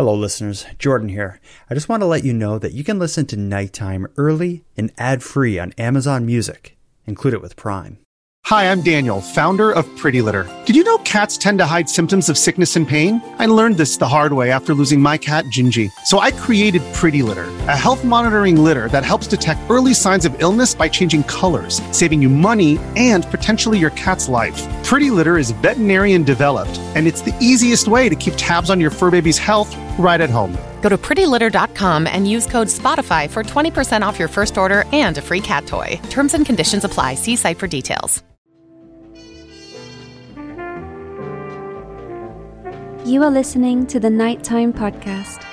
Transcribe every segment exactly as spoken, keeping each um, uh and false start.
Hello listeners, Jordan here. I just want to let you know that you can listen to Nighttime early and ad-free on Amazon Music. Include it with Prime. Hi, I'm Daniel, founder of Pretty Litter. Did you know cats tend to hide symptoms of sickness and pain? I learned this the hard way after losing my cat, Gingy. So I created Pretty Litter, a health monitoring litter that helps detect early signs of illness by changing colors, saving you money and potentially your cat's life. Pretty Litter is veterinarian developed, and it's the easiest way to keep tabs on your fur baby's health right at home. Go to pretty litter dot com and use code SPOTIFY for twenty percent off your first order and a free cat toy. Terms and conditions apply. See site for details. You are listening to the Nighttime Podcast.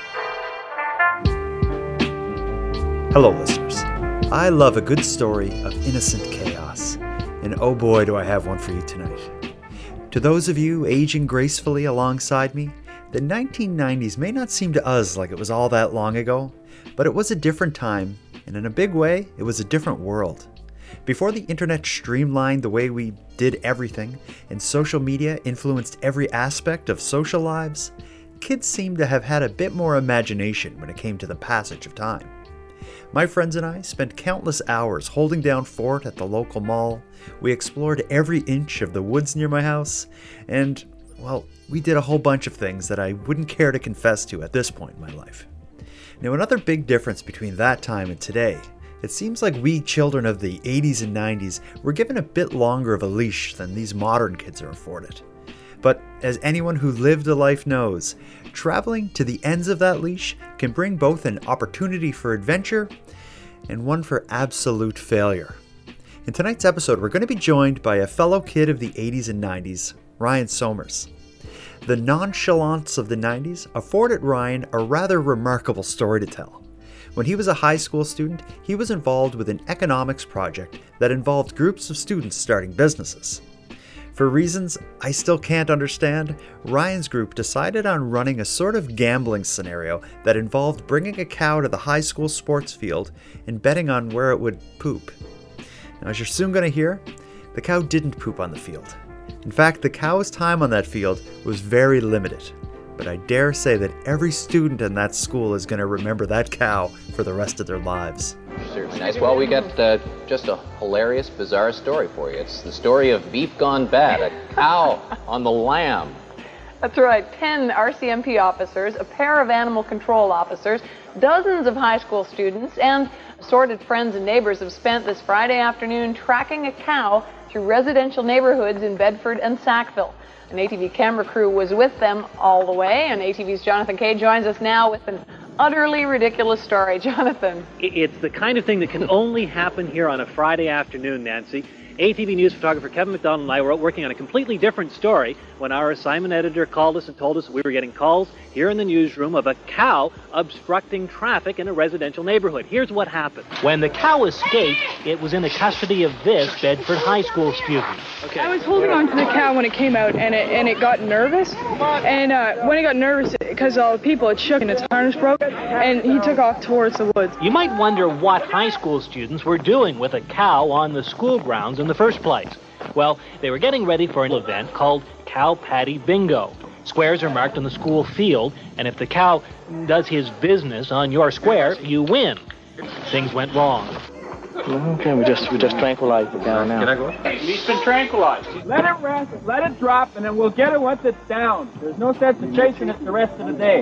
Hello listeners. I love a good story of innocent chaos. And oh boy do I have one for you tonight. To those of you aging gracefully alongside me, the nineteen nineties may not seem to us like it was all that long ago, but it was a different time, and in a big way, it was a different world. Before the internet streamlined the way we did everything, and social media influenced every aspect of social lives, kids seemed to have had a bit more imagination when it came to the passage of time. My friends and I spent countless hours holding down fort at the local mall. We explored every inch of the woods near my house, and, well, we did a whole bunch of things that I wouldn't care to confess to at this point in my life. Now, another big difference between that time and today, it seems like we children of the eighties and nineties were given a bit longer of a leash than these modern kids are afforded. But as anyone who lived a life knows, traveling to the ends of that leash can bring both an opportunity for adventure and one for absolute failure. In tonight's episode, we're going to be joined by a fellow kid of the eighties and nineties, Ryan Somers. The nonchalance of the nineties afforded Ryan a rather remarkable story to tell. When he was a high school student, he was involved with an economics project that involved groups of students starting businesses. For reasons I still can't understand, Ryan's group decided on running a sort of gambling scenario that involved bringing a cow to the high school sports field and betting on where it would poop. Now, as you're soon going to hear, the cow didn't poop on the field. In fact, the cow's time on that field was very limited. But I dare say that every student in that school is going to remember that cow for the rest of their lives. Certainly nice. Well, we got uh, just a hilarious, bizarre story for you. It's the story of beef gone bad, a cow on the lamb. That's right. Ten R C M P officers, a pair of animal control officers, dozens of high school students, and assorted friends and neighbors have spent this Friday afternoon tracking a cow through residential neighborhoods in Bedford and Sackville. An A T V camera crew was with them all the way, and A T V's Jonathan Kay joins us now with an utterly ridiculous story. Jonathan. It's the kind of thing that can only happen here on a Friday afternoon, Nancy. A T V News photographer Kevin McDonald and I were working on a completely different story when our assignment editor called us and told us we were getting calls here in the newsroom of a cow obstructing traffic in a residential neighborhood. Here's what happened. When the cow escaped, it was in the custody of this Bedford High School student. Okay. I was holding on to the cow when it came out, and it and it got nervous. And uh, when it got nervous, because all the people, it shook and its harness broke, and he took off towards the woods. You might wonder what high school students were doing with a cow on the school grounds in the first place. Well, they were getting ready for an event called Cow Patty Bingo. Squares are marked on the school field, and if the cow does his business on your square, you win. Things went wrong. Okay, we just we just tranquilized the cow now. Can I go? He's been tranquilized. Let it rest, let it drop, and then we'll get it once it's down. There's no sense in chasing it the rest of the day.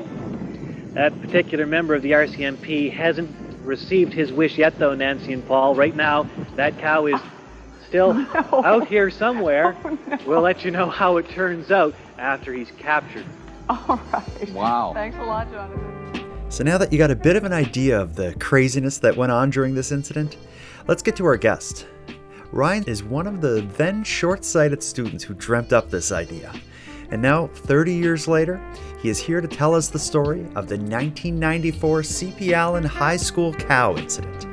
That particular member of the R C M P hasn't received his wish yet, though, Nancy and Paul. Right now, that cow is still no. out here somewhere. Oh, no. We'll let you know how it turns out after he's captured. All right. Wow. Thanks a lot, Jonathan. So now that you got a bit of an idea of the craziness that went on during this incident, let's get to our guest. Ryan is one of the then short-sighted students who dreamt up this idea. And now, thirty years later, he is here to tell us the story of the nineteen ninety-four C P Allen High School cow incident.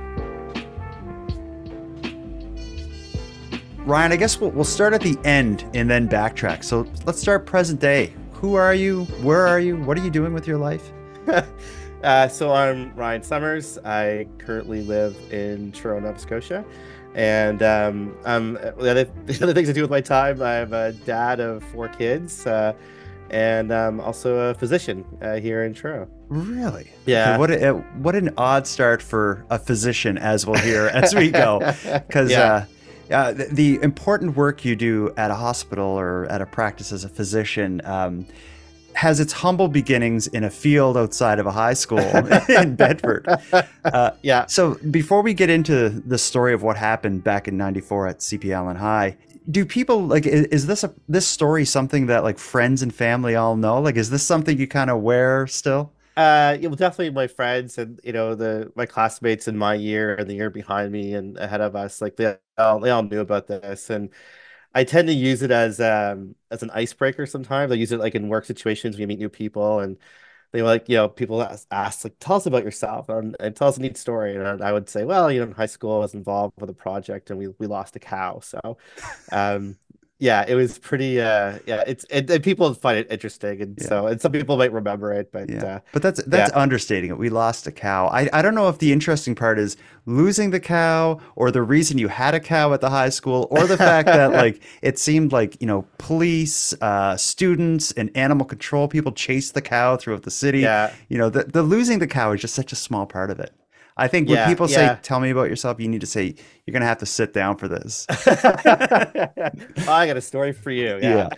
Ryan, I guess we'll, we'll start at the end and then backtrack. So let's start present day. Who are you? Where are you? What are you doing with your life? uh, so I'm Ryan Somers. I currently live in Toronto, Nova Scotia. And um, um, the, other, the other things I do with my time, I'm a dad of four kids. Uh, and um, also a physician uh, here in Truro. Really? Yeah. Okay, what a, what an odd start for a physician, as we'll hear as we go, because Yeah. uh, uh, the, the important work you do at a hospital or at a practice as a physician um, has its humble beginnings in a field outside of a high school in Bedford. Uh, yeah. So before we get into the story of what happened back in ninety-four at C P Allen High, do people like is, is this a this story something that like friends and family all know? Like, is this something you kind of wear still? Uh, yeah, well, definitely my friends and you know the my classmates in my year and the year behind me and ahead of us, like they all they all knew about this, and I tend to use it as um as an icebreaker sometimes. I use it like in work situations when you meet new people and they were like, you know, people ask, ask like, tell us about yourself and, and tell us a neat story. And I would say, well, you know, in high school I was involved with a project and we we lost a cow. So, um, yeah, it was pretty, uh, yeah, it's, it, and people find it interesting. And Yeah. so, and some people might remember it, but, Yeah, uh, but that's that's yeah. understating it. We lost a cow. I, I don't know if the interesting part is losing the cow or the reason you had a cow at the high school or the fact that like it seemed like, you know, police, uh, students and animal control people chased the cow throughout the city. Yeah. You know, the, the losing the cow is just such a small part of it. I think when Yeah, people yeah. say, tell me about yourself, you need to say, you're going to have to sit down for this. I got a story for you. Yeah.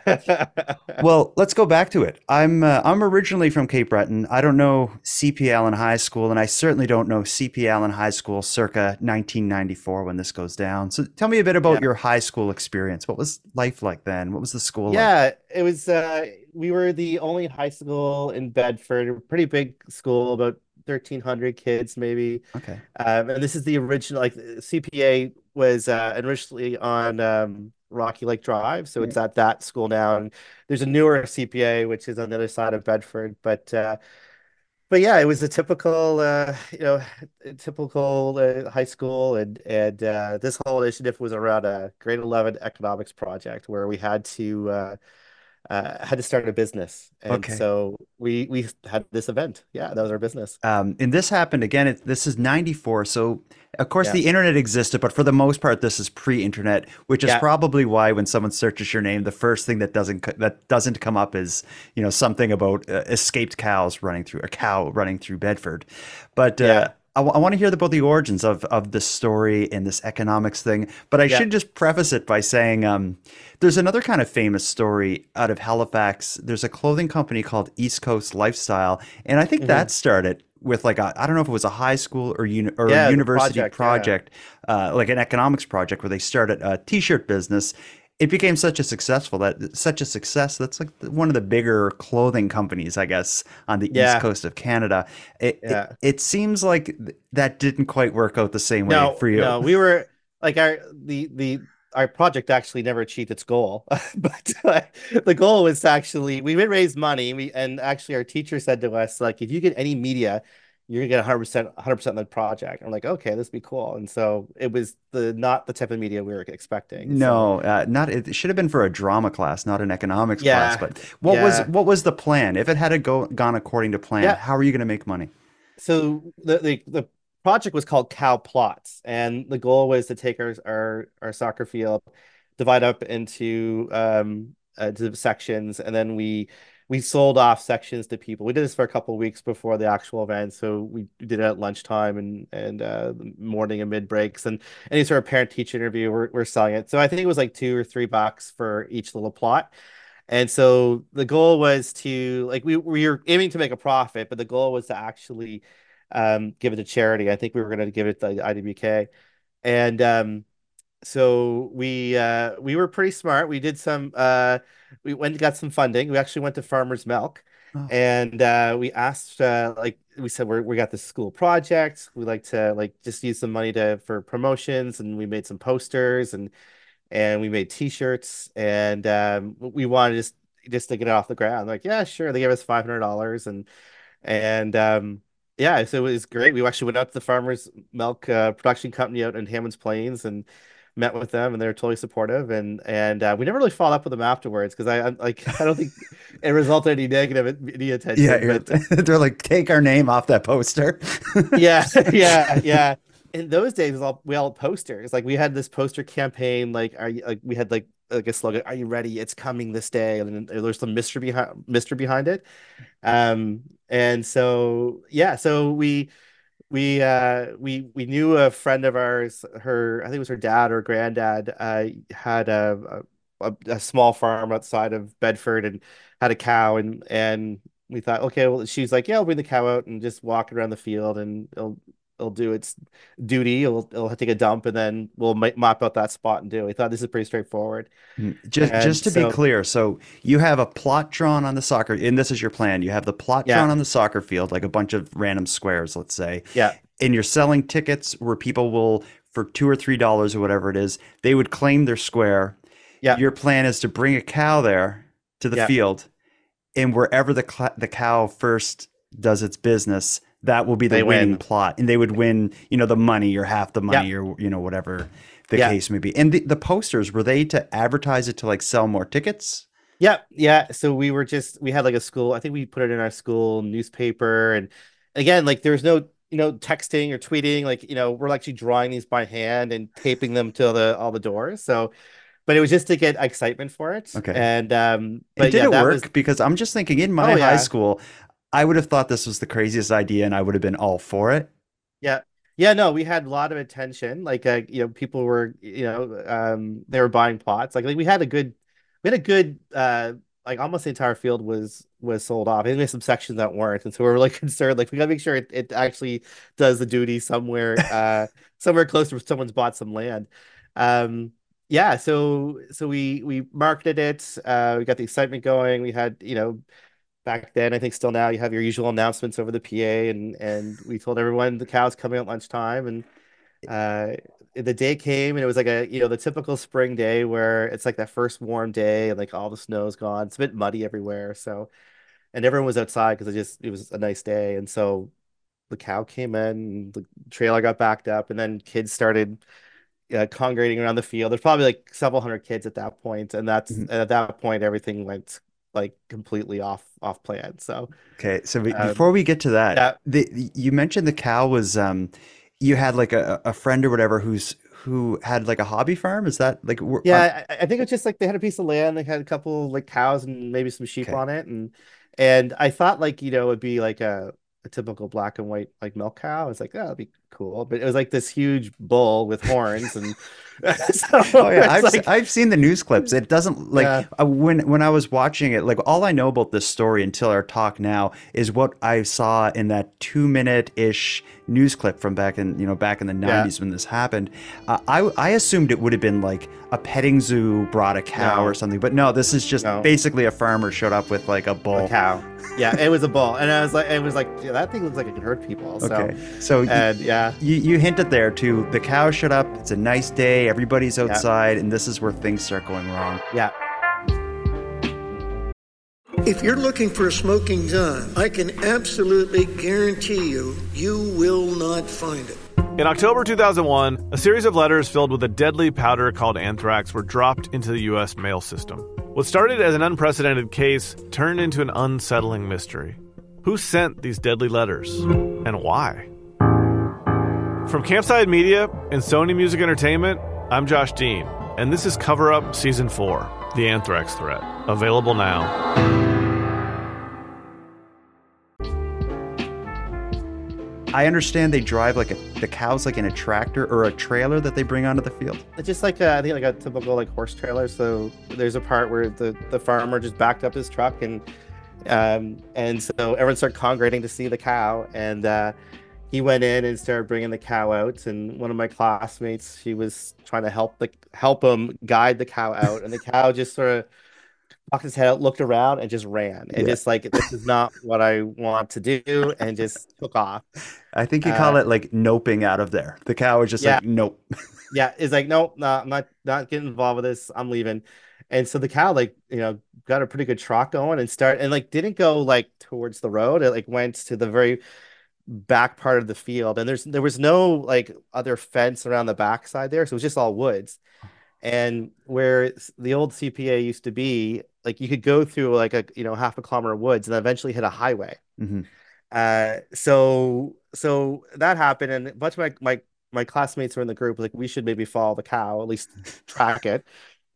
Well, let's go back to it. I'm uh, I'm originally from Cape Breton. I don't know C P Allen High School, and I certainly don't know C P Allen High School circa nineteen ninety-four when this goes down. So tell me a bit about Yeah. your high school experience. What was life like then? What was the school like? Yeah, it was uh we were the only high school in Bedford, a pretty big school, about thirteen hundred kids maybe. Okay. Um, and this is the original, like C P A was uh, originally on um, Rocky Lake Drive, so it's at that school now. And there's a newer C P A which is on the other side of Bedford, but uh, but yeah, it was a typical, uh, you know, a typical uh, high school, and and uh, this whole initiative was around a grade eleven economics project where we had to uh, uh, had to start a business, and Okay. so we we had this event. Yeah, that was our business. Um, and this happened again. It, this is ninety-four. So, of course, Yeah. the internet existed, but for the most part, this is pre-internet, which is Yeah. probably why when someone searches your name, the first thing that doesn't co- that doesn't come up is you know something about uh, escaped cows running through a cow running through Bedford. But uh, Yeah. I, w- I want to hear about the origins of of this story and this economics thing. But I Yeah. should just preface it by saying um, there's another kind of famous story out of Halifax. There's a clothing company called East Coast Lifestyle, and I think Mhm. that started with like a, I don't know if it was a high school or uni- or Yeah, a the university project, yeah. project, uh, like an economics project where they started a t-shirt business. It became such a successful that such a success that's like one of the bigger clothing companies, I guess, on the Yeah. east coast of Canada. It, Yeah. it it seems like th- that didn't quite work out the same way No, for you. no, we were like our the the our project actually never achieved its goal, but uh, the goal was to actually we would raise money. We and actually our teacher said to us like, if you get any media, you're gonna get one hundred percent one hundred percent of the project. I'm like, okay, this would be cool. And so it was the not the type of media we were expecting. So, No, uh, not it should have been for a drama class, not an economics Yeah, class. But what was yeah. what was the plan? If it had to go gone according to plan, Yeah. how are you going to make money? So the, the the project was called Cow Plots, and the goal was to take our our, our soccer field, divide up into um uh, to sections, and then we we sold off sections to people. We did this for a couple of weeks before the actual event, so we did it at lunchtime and and uh, morning and mid breaks, and any sort of parent teacher interview. We're we're selling it, so I think it was like two or three bucks for each little plot. And so the goal was to like we, we were aiming to make a profit, but the goal was to actually um, give it to charity. I think we were going to give it to I D B K, and um, so we uh, we were pretty smart. We did some uh, we went and got some funding. We actually went to Farmers Milk, Oh. and uh, we asked uh, like we said we're, we got this school project. We like to like just use some money to for promotions, and we made some posters and and we made t-shirts, and um, we wanted just just to get it off the ground. Like, yeah, sure. They gave us five hundred dollars, and and um, yeah, so it was great. We actually went out to the Farmers Milk uh, production company out in Hammonds Plains and met with them, and they were totally supportive. And and uh, we never really followed up with them afterwards because I I'm, like I don't think it resulted in any negative media attention. Yeah, you're- but they're like, take our name off that poster. yeah, yeah, yeah. In those days, we all, we all had posters. Like we had this poster campaign. Like, our, like we had like like a slogan, "Are you ready? It's coming this day." And there's some mystery behind mystery behind it. Um, and so yeah, so we we uh we we knew a friend of ours, her, I think it was her dad or granddad, uh had a a, a small farm outside of Bedford and had a cow, and and we thought, okay, well, she's like, yeah, I'll bring the cow out and just walk it around the field, and it'll it'll do its duty. It'll it'll take a dump, and then we'll ma- mop out that spot and do it. We thought this is pretty straightforward. Mm, Just And just to be so clear, so you have a plot drawn on the soccer, and this is your plan. You have the plot Yeah. drawn on the soccer field, like a bunch of random squares, let's say. yeah, And you're selling tickets where people will, for two or three dollars or whatever it is, they would claim their square. yeah, Your plan is to bring a cow there to the Yeah. field, and wherever the cl- the cow first does its business, that will be the They winning win. plot, and they would win, you know, the money or half the money Yeah. or you know whatever the Yeah. case may be. And the, the posters, were they to advertise it to like sell more tickets? yeah, yeah. So we were just we had like a school. I think we put it in our school newspaper, and again, like there's no you know texting or tweeting. Like you know we're actually drawing these by hand and taping them to the all the doors. So, but it was just to get excitement for it. Okay. And um, And but did yeah, it that work? was Because I'm just thinking in my Oh, high yeah. school, I would have thought this was the craziest idea and I would have been all for it. Yeah. Yeah, no, we had a lot of attention. Like uh, you know, people were, you know, um they were buying plots. Like, like we had a good we had a good uh like almost the entire field was was sold off. I think there's some sections that weren't. And so we were like concerned, like we gotta make sure it, it actually does the duty somewhere uh somewhere close to someone's bought some land. Um yeah, so so we we marketed it, uh we got the excitement going. We had, you know, back then, I think still now, you have your usual announcements over the P A, and and we told everyone the cow's coming at lunchtime, and uh the day came, and it was like a you know the typical spring day where it's like that first warm day and like all the snow's gone. It's a bit muddy everywhere, so and everyone was outside because it just it was a nice day, and so the cow came in, and the trailer got backed up, and then kids started uh, congregating around the field. There's probably like several hundred kids at that point, and that's Mhm. and at that point everything went like completely off off plan. So Okay, so we, um, before we get to that, yeah, the, you mentioned the cow was um you had like a, a friend or whatever who's who had like a hobby farm. Is that like were- uh, yeah, I, I think it's just like they had a piece of land, they had a couple like cows and maybe some sheep Okay. on it, and and I thought like you know it'd be like a, a typical black and white like milk cow. I was like, oh, that'd be cool, but it was like this huge bull with horns, and so Oh yeah, it's I've se- like I've seen the news clips. It doesn't like yeah, uh, when when I was watching it, like all I know about this story until our talk now is what I saw in that two minute ish news clip from back in you know back in the yeah, nineties when this happened. Uh, I I assumed it would have been like a petting zoo brought a cow or no, something, but no, this is just no. basically a farmer showed up with like a A bull. cow. Yeah, it was a bull, and I was like, it was like, yeah, that thing looks like it can hurt people. So, Okay, so y- and yeah, you you hinted there too. The cow showed up. It's a nice day. Everybody's yeah, outside, and this is where things start going wrong. yeah, If you're looking for a smoking gun, I can absolutely guarantee you, you will not find it. In October two thousand one, a series of letters filled with a deadly powder called anthrax were dropped into the U S mail system. What started as an unprecedented case turned into an unsettling mystery. Who sent these deadly letters? And why? From Campside Media and Sony Music Entertainment, I'm Josh Dean, and this is Cover Up Season four, The Anthrax Threat, available now. I understand they drive like a the cows like in a tractor or a trailer that they bring onto the field. it's just like a, I think like a typical like horse trailer. So there's a part where the the farmer just backed up his truck, and um and so everyone started congregating to see the cow, and uh he went in and started bringing the cow out, and one of my classmates, she was trying to help the help him guide the cow out, and the cow just sort of popped his head out, looked around, and just ran, and Yeah. just like, this is not what I want to do, and just took off. I think you call Uh, it like noping out of there. The cow is just yeah, like nope. yeah, it's like, nope, no, I'm not not getting involved with this. I'm leaving. And so the cow, like, you know, got a pretty good trot going, and start and like didn't go like towards the road. It like went to the very back part of the field, and there's there was no like other fence around the backside there, so it was just all woods. And where s- the old C P A used to be, like you could go through like a you know half a kilometer of woods and then eventually hit a highway. hmm Uh, so so that happened, and a bunch of my my my classmates were in the group like, we should maybe follow the cow, at least track it.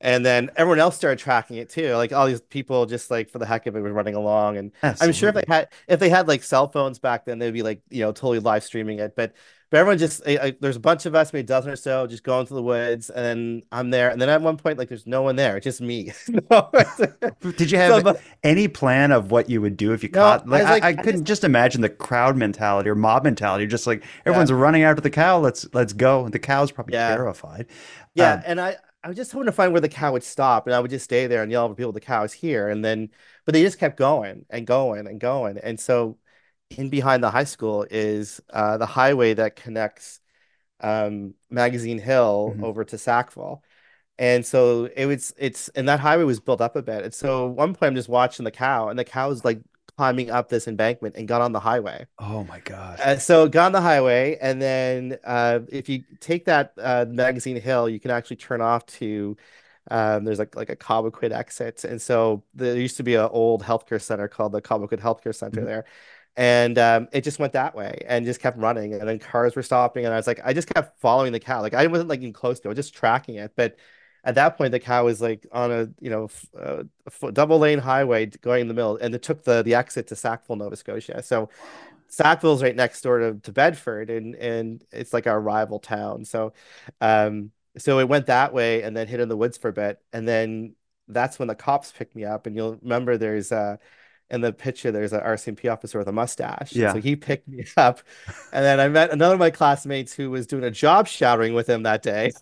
And then everyone else started tracking it too. Like all these people just like for the heck of it were running along. And I'm sure if they Absolutely. had if they had like cell phones back then, they'd be like, you know, totally live streaming it. But but everyone just eh, eh, there's a bunch of us, maybe a dozen or so, just going to the woods, and then I'm there. And then at one point, like there's no one there, it's just me. No, Did you so, have but, any plan of what you would do if you no, caught? I Like was I, like, I I couldn't just, just imagine the crowd mentality or mob mentality. Just like everyone's running after the cow. Let's let's go. The cow's probably yeah, terrified. yeah. Um, And I I was just hoping to find where the cow would stop, and I would just stay there and yell for people, the cow is here. And then, but they just kept going and going and going. And so, in behind the high school is uh, the highway that connects um, Magazine Hill mhm. over to Sackville. And so it was, it's, and that highway was built up a bit. And so at one point I'm just watching the cow, and the cow's like climbing up this embankment and got on the highway. Oh my God. Uh, so it got on the highway, and then uh, if you take that uh, Magazine Hill, you can actually turn off to um, there's like like a Cobequid exit, and so there used to be an old healthcare center called the Cobequid Healthcare Center Mhm. there, and um, it just went that way and just kept running, and then cars were stopping, and I was like, I just kept following the cow, like I wasn't like even close to it, just tracking it, but at that point the cow was like on a you know f- uh, f- double lane highway going in the middle, and it took the the exit to Sackville, Nova Scotia. So Sackville's right next door to, to Bedford, and and it's like our rival town. So um so it went that way and then hid in the woods for a bit. And then that's when the cops picked me up. And you'll remember there's uh in the picture there's an R C M P officer with a mustache. And so Yeah. he picked me up. And then I met another of my classmates who was doing a job shadowing with him that day.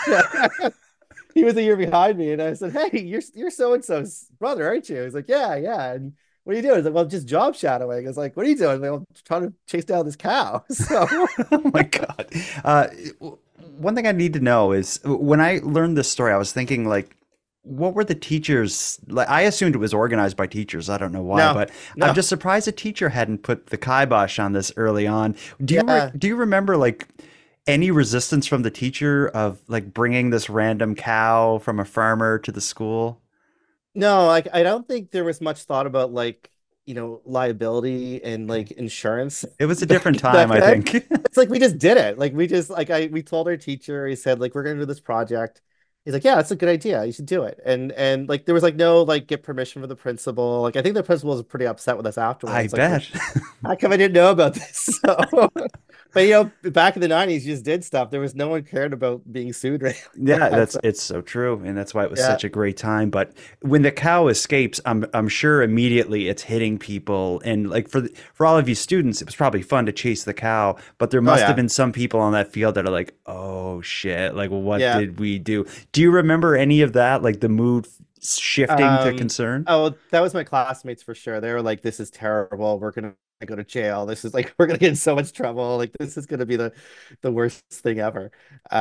He was a year behind me, and I said, "Hey, you're you're so and so's brother, aren't you?" He's like, "Yeah, yeah." And what are you doing? He's like, "Well, just job shadowing." I was like, "What are you doing?" Like, I'm trying to chase down this cow. So, Oh my God. Uh, one thing I need to know is when I learned this story, I was thinking like, what were the teachers like? I assumed it was organized by teachers. I don't know why, no, but I'm no, just surprised a teacher hadn't put the kibosh on this early on. Do you re yeah, do you remember like any resistance from the teacher of like bringing this random cow from a farmer to the school? no. Like, I don't think there was much thought about like you know liability and like insurance It was a different back time, back I then. think. It's like we just did it. Like we just like I we told our teacher. He said like we're gonna do this project. He's like, yeah, that's a good idea. You should do it. And and like there was like no like get permission from the principal. Like I think the principal was pretty upset with us I afterwards. Like, bet. how come I didn't know about this? So, but you know, back in the nineties, you just did stuff. There was no one cared about being sued right like Yeah, that. that's So, it's so true, and that's why it was yeah. such a great time. But when the cow escapes, I'm I'm sure immediately it's hitting people, and like for the, for all of you students, it was probably fun to chase the cow. But there Oh must have yeah. been some people on that field that are like, "Oh shit! Like, what Yeah. did we do?" Do you remember any of that? Like the mood shifting to Um, concern? oh, that was my classmates for sure. They were like, this is terrible. We're gonna go to jail. This is like we're gonna get in so much trouble. Like this is gonna be the the worst thing ever.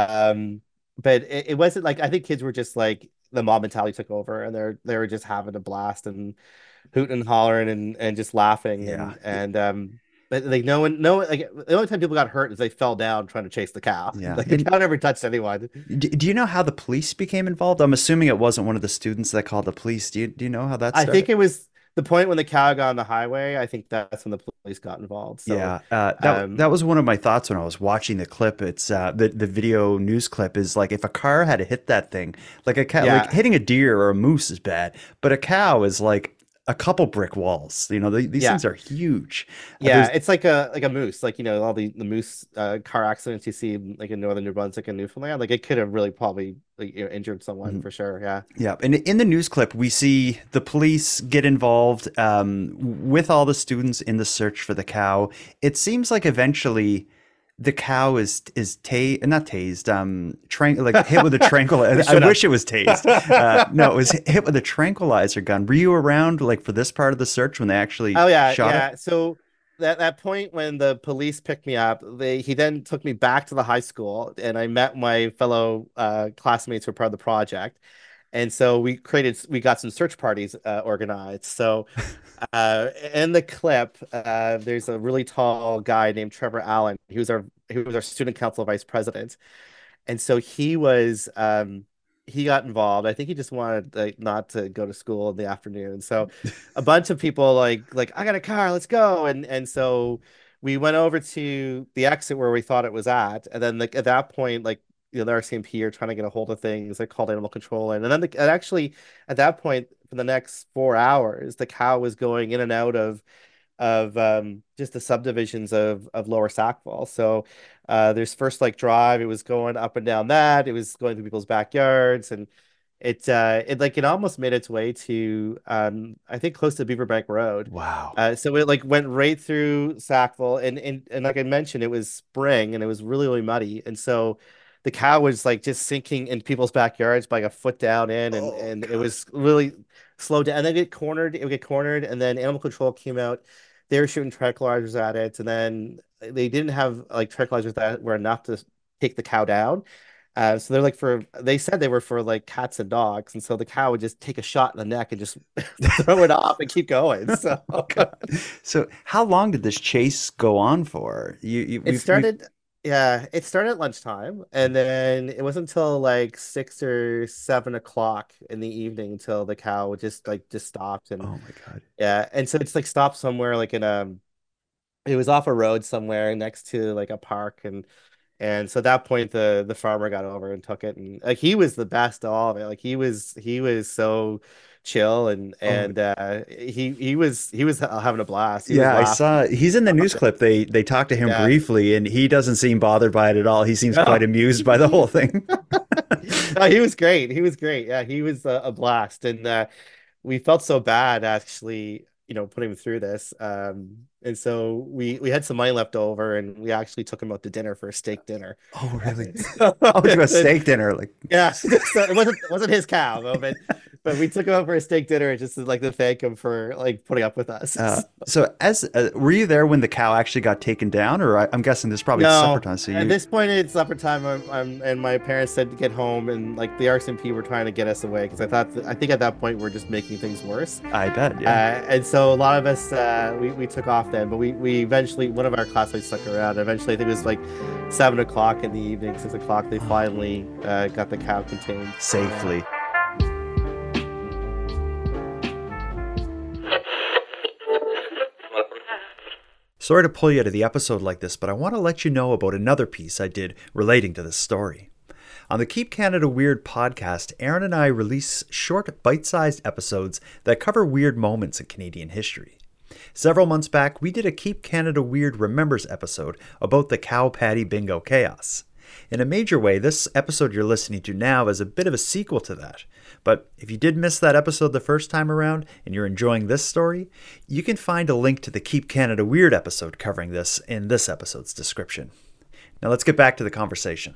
Um, but it, it wasn't like I think kids were just like the mob mentality took over, and they're they were just having a blast and hooting and hollering and and just laughing Yeah. and and um but like no one no one like the only time people got hurt is they fell down trying to chase the cow. Yeah. Like the And cow never touched anyone. d- do you know how the police became involved? I'm assuming it wasn't one of the students that called the police. Do you do you know how that I started? think it was the point when the cow got on the highway. I think that's when the police got involved. So Yeah, uh, that um that was one of my thoughts when I was watching the clip. It's uh, the the video news clip is like if a car had hit that thing, like a cow, like yeah, hitting a deer or a moose is bad, but a cow is like a couple brick walls. You know, the, these yeah. things are huge. Uh, Yeah, there's it's like a like a moose, like you know, all the the moose uh, car accidents you see like in northern New Brunswick and Newfoundland. Like it could have really probably like, you know, injured someone Mhm. for sure. Yeah. Yeah, and in the news clip, we see the police get involved um, with all the students in the search for the cow. It seems like eventually the cow is is tased, not tased, um, tran like hit with a They tranquilizer. I should have. wish it was tased. Uh, no, it was hit with a tranquilizer gun. Were you around like for this part of the search when they actually Oh yeah, shot it? yeah. So that that point when the police picked me up, they he then took me back to the high school, and I met my fellow uh, classmates who were part of the project. And so we created, we got some search parties uh, organized. So uh, in the clip, uh, there's a really tall guy named Trevor Allen. He was our he was our student council vice president, and so he was um, he got involved. I think he just wanted like not to go to school in the afternoon. So a bunch of people like like I got a car, let's go. And and so we went over to the exit where we thought it was at, and then like at that point like you know, the R C M P are trying to get a hold of things. They called animal control in. And then the, and actually at that point, for the next four hours, the cow was going in and out of of um, just the subdivisions of of Lower Sackville. So uh, there's First Lake Drive. It was going up and down that. It was going through people's backyards, and it uh, it like it almost made its way to um, I think close to Beaverbank Road. Wow. Uh, so it like went right through Sackville, and and and like I mentioned, it was spring and it was really really muddy, and so the cow was like just sinking in people's backyards by like a foot down in, and Oh, and it God. was really slow down. And then it get cornered. It would get cornered, and then animal control came out. They were shooting tranquilizers at it, and then they didn't have like tranquilizers that were enough to take the cow down. Uh, so they're like for they said they were for like cats and dogs, and so the cow would just take a shot in the neck and just throw it off and keep going. So Oh, God. So how long did this chase go on for? You, you it we've, we've started, yeah, it started at lunchtime, and then it wasn't until like six or seven o'clock in the evening until the cow just like just stopped. And oh my God. yeah, and so it's like stopped somewhere like in a it was off a road somewhere next to like a park, and and so at that point the the farmer got over and took it, and like he was the best of all of it. Like he was he was so chill, and Oh, and uh he he was he was having a blast. He was yeah, I laughing. saw he's in the news clip. They they talked to him Yeah. briefly and he doesn't seem bothered by it at all. He seems quite No. amused by the whole thing. No, he was great. He was great. Yeah, he was a, a blast, and uh we felt so bad actually, you know, putting him through this. Um, and so we we had some money left over, and we actually took him out to dinner for a steak dinner. Oh, really? So- Oh, to a steak dinner. Like, Yeah, so it wasn't it wasn't his cow though, but but we took him out for a steak dinner just to like to thank him for like putting up with us. uh, so as uh, were you there when the cow actually got taken down, or I, I'm guessing this probably No, supper time. So at you, this point it's supper time. I'm, I'm and my parents said to get home, and like the R C M P were trying to get us away because I thought that, I think at that point we're just making things worse. I bet, yeah. Uh, and so a lot of us uh, we we took off then, but we we eventually one of our classmates stuck around. Eventually, I think it was like seven o'clock in the evening, six o'clock. They finally uh, got the cow contained Safely. Sorry to pull you out of the episode like this, but I want to let you know about another piece I did relating to this story. On the Keep Canada Weird podcast, Aaron and I release short, bite-sized episodes that cover weird moments in Canadian history. Several months back, we did a Keep Canada Weird Remembers episode about the Cow Patty Bingo chaos. In a major way, this episode you're listening to now is a bit of a sequel to that. But if you did miss that episode the first time around and you're enjoying this story, you can find a link to the Keep Canada Weird episode covering this in this episode's description. Now let's get back to the conversation.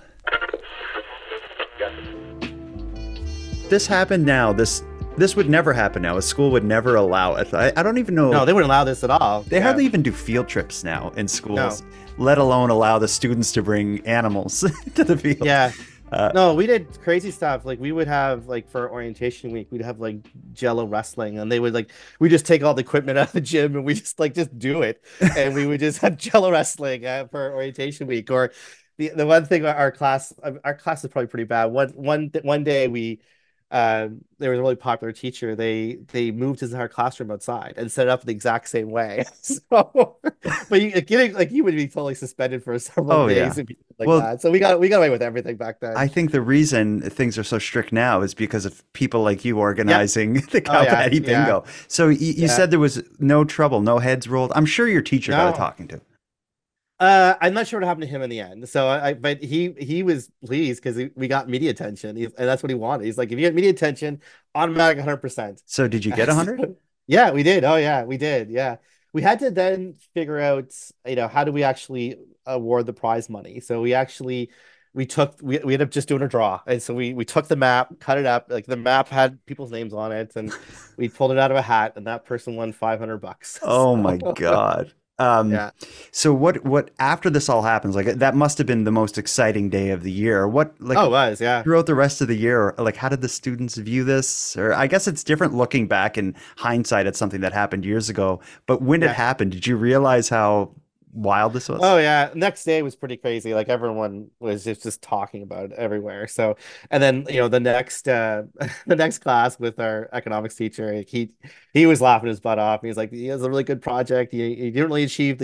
This happened now. This this would never happen now. A school would never allow it. I, I don't even know. No, they wouldn't allow this at all. They Yeah. hardly even do field trips now in schools, No. let alone allow the students to bring animals to the field. Yeah. Uh, No, we did crazy stuff. Like we would have like for orientation week, we'd have like Jello wrestling, and they would like we just take all the equipment out of the gym and we just like just do it, and we would just have Jello wrestling uh, for orientation week. Or the the one thing about our class, uh, our class is probably pretty bad. One one one day we. Um, there was a really popular teacher. They they moved his entire classroom outside and set it up the exact same way. So, but you getting like you would be totally suspended for several Oh, days yeah. and like Well, that. So we got we got away with everything back then. I think the reason things are so strict now is because of people like you organizing the Cow Oh, yeah, Patty yeah. Bingo. So you, you Yeah. said there was no trouble, no heads rolled. I'm sure your teacher got a No. talking to. Uh, I'm not sure what happened to him in the end. So I, but he he was pleased because we got media attention, he, and that's what he wanted. He's like, if you get media attention, automatic one hundred percent. So did you get one hundred? Yeah, we did. Oh yeah, we did. Yeah, we had to then figure out, you know, how do we actually award the prize money? So we actually we took we, we ended up just doing a draw, and so we we took the map, cut it up, like the map had people's names on it, and we pulled it out of a hat, and that person won five hundred bucks. Oh So- my God. Um, Yeah. So what, what, after this all happens, like that must have been the most exciting day of the year. What, like, Oh, it was, yeah. throughout the rest of the year, like, how did the students view this? Or I guess it's different looking back in hindsight at something that happened years ago. But when Yeah. it happened, did you realize how wild this was? Oh yeah, next day was pretty crazy. Like everyone was just, just talking about it everywhere. So, and then you know the next uh the next class with our economics teacher, he he was laughing his butt off. He was like, he has a really good project. He, he didn't really achieve the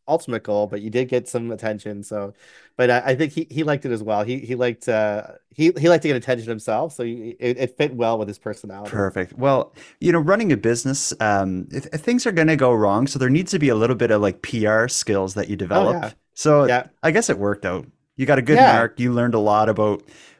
ultimate goal, but you did get some attention. So, but I, I think he, he liked it as well. He he liked uh he he liked to get attention himself, so he, it, it fit well with his personality. Perfect. Well, you know, running a business, um, if, if things are going to go wrong, so there needs to be a little bit of like P R skills that you develop. Oh, yeah. So yeah. I guess it worked out. You got a good Yeah. mark. You learned a lot about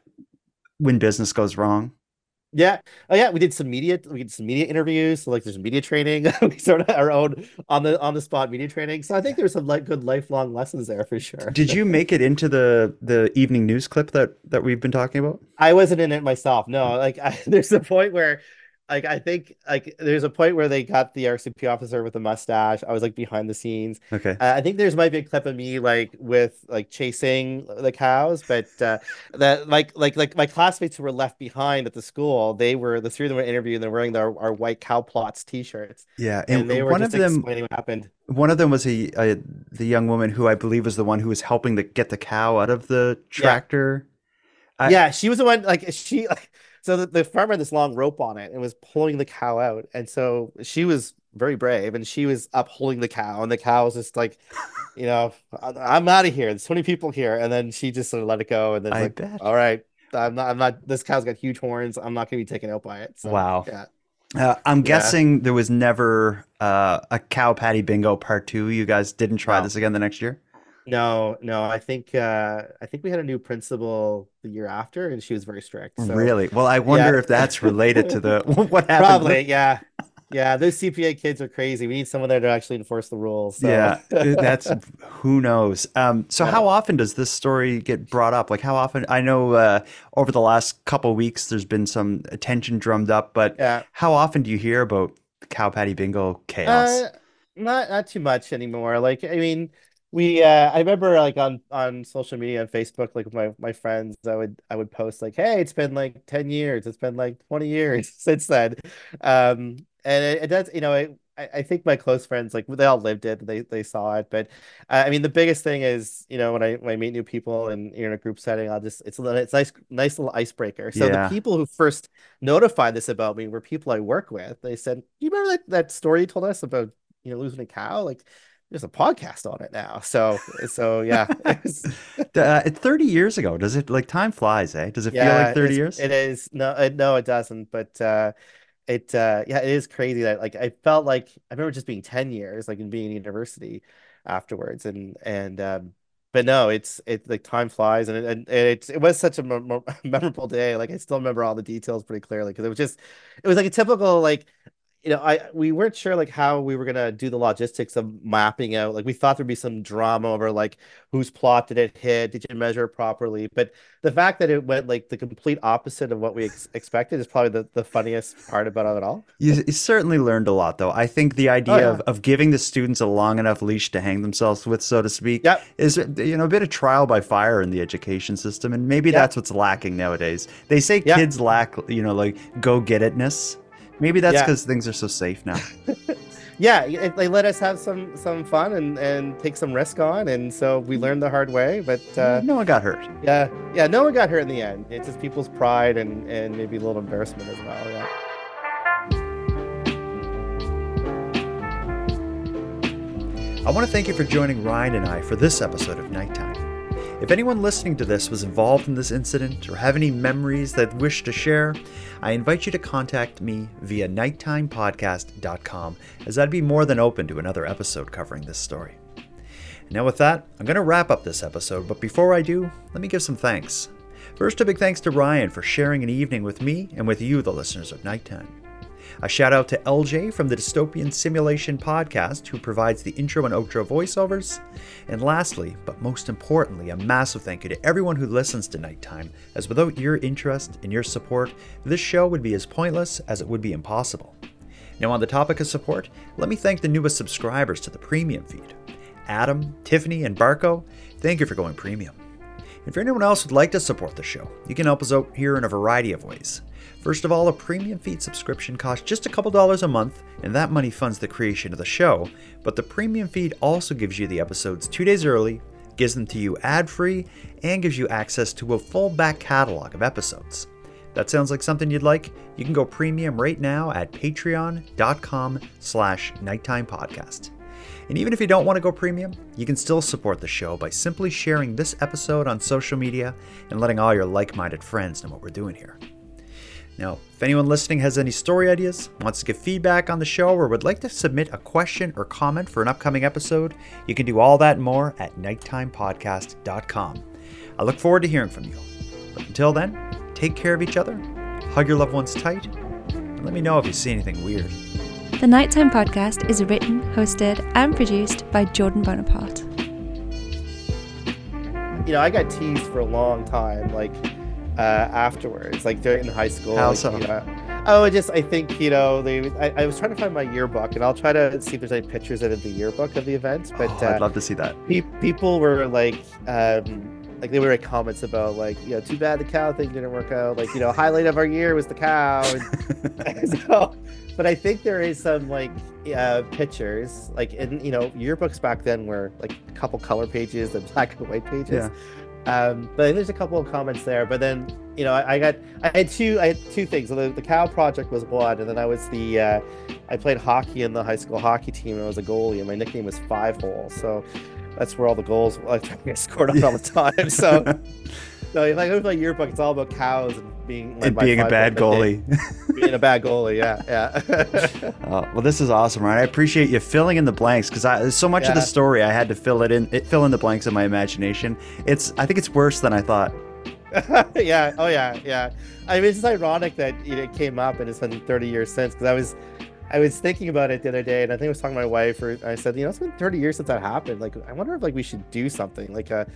when business goes wrong. Yeah. Oh yeah, we did some media we did some media interviews. So like there's media training. We started our own on the on the spot media training. So I think there's some like good lifelong lessons there for sure. Did you make it into the the evening news clip that that we've been talking about? I wasn't in it myself. No, like I, there's a point where like I think like there's a point where they got the R C M P officer with the mustache. I was like behind the scenes. Okay. Uh, I think there's might be a clip of me like with like chasing the cows, but uh, that like like like my classmates who were left behind at the school, they were the three of them were interviewed and they're wearing their our white cow plots t-shirts. Yeah, and, and they were one just of them- explaining what happened. One of them was a, a the young woman who I believe was the one who was helping to get the cow out of the tractor. I- yeah, she was the one like she like so the, the farmer had this long rope on it and was pulling the cow out, and so she was very brave and she was up holding the cow, and the cow was just like, you know, I'm out of here. There's so many people here, and then she just sort of let it go, and then I like, bet. all right, I'm not, I'm not. This cow's got huge horns. I'm not going to be taken out by it. So, Wow. Yeah. Uh, I'm Yeah. guessing there was never uh, a cow patty bingo part two. You guys didn't try No. this again the next year? No, no. I think uh, I think we had a new principal the year after, and she was very strict. So, Really? Well, I wonder yeah. if that's related to the what happened. Probably, yeah, yeah. Those C P A kids are crazy. We need someone there to actually enforce the rules. So. Yeah, that's who knows. Um, so Yeah. how often does this story get brought up? Like how often? I know uh, over the last couple of weeks there's been some attention drummed up, but Yeah. how often do you hear about the cow patty bingo chaos? Uh, not not too much anymore. Like I mean, we uh, I remember like on on social media on Facebook, like with my my friends, I would I would post like, hey, it's been like ten years, it's been like twenty years since then, um, and it, it does, you know, it, I I think my close friends like they all lived it, they they saw it, but uh, I mean the biggest thing is, you know, when I when I meet new people and you're in a group setting, I'll just it's a little- it's nice nice little icebreaker. So Yeah. the people who first notified this about me were people I work with. They said, you remember that that story you told us about, you know, losing a cow? Like there's a podcast on it now. So so yeah. It was- Uh, it's thirty years ago. Does it like time flies, eh? Does it feel yeah, like thirty it's- years? It is. No, it, no, it doesn't. But uh it uh yeah, it is crazy that like I felt like I remember just being ten years, like in being in university afterwards. And and um but no, it's it's like time flies, and it and it, it was such a mem- mem- memorable day. Like I still remember all the details pretty clearly because it was just it was like a typical like you know, I we weren't sure like how we were gonna do the logistics of mapping out. Like we thought there'd be some drama over like whose plot did it hit? Did you measure it properly? But the fact that it went like the complete opposite of what we ex expected is probably the, the funniest part about it all. You, you certainly learned a lot, though. I think the idea Oh, yeah. of, of giving the students a long enough leash to hang themselves with, so to speak, Yep. is you know a bit of trial by fire in the education system, and maybe Yep. that's what's lacking nowadays. They say Yep. kids lack, you know, like go get itness. Maybe that's Yeah. because things are so safe now. Yeah, it, they let us have some some fun and and take some risk on, and so we learned the hard way. But uh, no one got hurt. Yeah, yeah, no one got hurt in the end. It's just people's pride and and maybe a little embarrassment as well. Yeah. I want to thank you for joining Ryan and I for this episode of Nighttime. If anyone listening to this was involved in this incident or have any memories that wish to share, I invite you to contact me via nighttime podcast dot com, as I'd be more than open to another episode covering this story. Now with that, I'm going to wrap up this episode, but before I do, let me give some thanks. First, a big thanks to Ryan for sharing an evening with me and with you, the listeners of Nighttime. A shout out to L J from the Dystopian Simulation podcast, who provides the intro and outro voiceovers. And lastly, but most importantly, a massive thank you to everyone who listens to Nighttime, as without your interest and your support, this show would be as pointless as it would be impossible. Now on the topic of support, let me thank the newest subscribers to the premium feed. Adam, Tiffany, and Barco, thank you for going premium. If anyone else would like to support the show, you can help us out here in a variety of ways. First of all, a premium feed subscription costs just a couple dollars a month, and that money funds the creation of the show, but the premium feed also gives you the episodes two days early, gives them to you ad-free, and gives you access to a full back catalog of episodes. That sounds like something you'd like? You can go premium right now at patreon dot com slash nighttime podcast. And even if you don't want to go premium, you can still support the show by simply sharing this episode on social media and letting all your like-minded friends know what we're doing here. Now, if anyone listening has any story ideas, wants to give feedback on the show, or would like to submit a question or comment for an upcoming episode, you can do all that and more at nighttime podcast dot com. I look forward to hearing from you. But until then, take care of each other, hug your loved ones tight, and let me know if you see anything weird. The Nighttime Podcast is written, hosted, and produced by Jordan Bonaparte. You know, I got teased for a long time, like uh, afterwards, like during high school. How like, so? You know, oh, just I think you know they. I, I was trying to find my yearbook, and I'll try to see if there's any pictures of the yearbook of the event. But oh, I'd uh, love to see that. Pe- people were like. Um, Like they were like comments about like, you know, too bad the cow thing didn't work out. Like, you know, highlight of our year was the cow. And so, but I think there is some like uh, pictures, like in, you know, yearbooks back then were like a couple color pages and black and white pages. Yeah. Um, but there's a couple of comments there. But then, you know, I, I got, I had two, I had two things. So the, the cow project was one, and then I was the, uh, I played hockey in the high school hockey team, and I was a goalie, and my nickname was Five Hole. So. That's where all the goals I get scored on all the time. So, so if I go to my yearbook, it's all about cows and being and being a bad goalie. Being a bad goalie, yeah, yeah. uh, well, this is awesome, Ryan. I appreciate you filling in the blanks because there's so much yeah. of the story I had to fill it in, it, fill in the blanks in my imagination. It's, I think it's worse than I thought. yeah. Oh, yeah, yeah. I mean, it's just ironic that you know, it came up and it's been thirty years since because I was. I was thinking about it the other day, and I think I was talking to my wife, or I said, you know, it's been thirty years since that happened. Like, I wonder if like we should do something like a.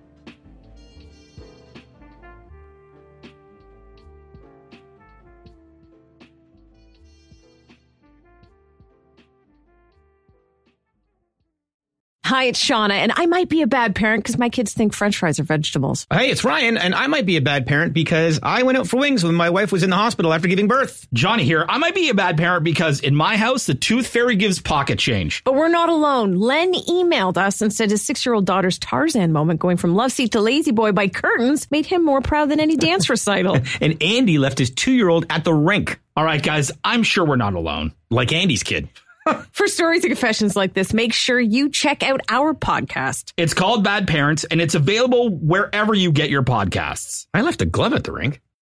Hi, it's Shauna, and I might be a bad parent because my kids think French fries are vegetables. Hey, it's Ryan, and I might be a bad parent because I went out for wings when my wife was in the hospital after giving birth. Johnny here. I might be a bad parent because in my house, the tooth fairy gives pocket change. But we're not alone. Len emailed us and said his six-year-old daughter's Tarzan moment going from love seat to lazy boy by curtains made him more proud than any dance recital. And Andy left his two-year-old at the rink. All right, guys, I'm sure we're not alone. Like Andy's kid. For stories and confessions like this, make sure you check out our podcast. It's called Bad Parents, and it's available wherever you get your podcasts. I left a glove at the rink.